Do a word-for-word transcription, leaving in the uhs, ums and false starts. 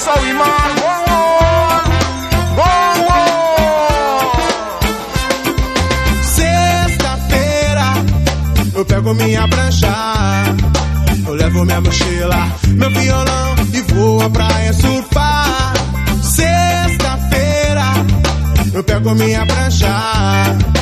so we man go on, go on. Sexta-feira eu pego minha prancha, eu levo minha mochila, meu violão e vou à praia surfar. Sexta-feira eu pego minha prancha,